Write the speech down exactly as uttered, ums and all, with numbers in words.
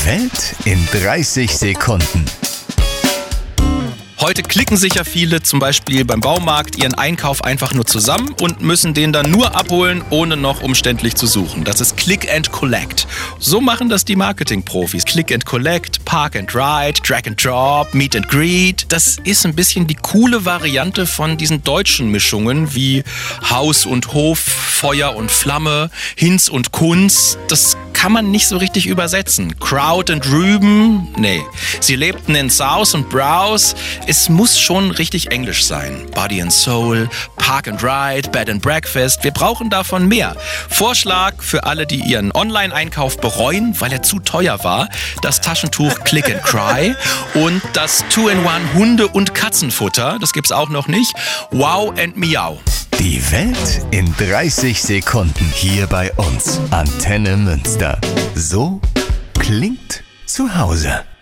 Die Welt in dreißig Sekunden. Heute klicken sicher viele zum Beispiel beim Baumarkt ihren Einkauf einfach nur zusammen und müssen den dann nur abholen, ohne noch umständlich zu suchen. Das ist Click and Collect. So machen das die Marketing-Profis. Click and Collect, Park and Ride, Drag and Drop, Meet and Greet. Das ist ein bisschen die coole Variante von diesen deutschen Mischungen wie Haus und Hof, Feuer und Flamme, Hinz und Kunz. Das kann man nicht so richtig übersetzen. Crowd and Rüben? Nee. Sie lebten in South und Browse. Es muss schon richtig englisch sein. Body and Soul, Park and Ride, Bed and Breakfast. Wir brauchen davon mehr. Vorschlag für alle, die ihren Online-Einkauf bereuen, weil er zu teuer war. Das Taschentuch Click and Cry und das two in one Hunde- und Katzenfutter. Das gibt's auch noch nicht. Wow and Miau. Die Welt in dreißig Sekunden hier bei uns. Antenne Münster. So klingt zu Hause.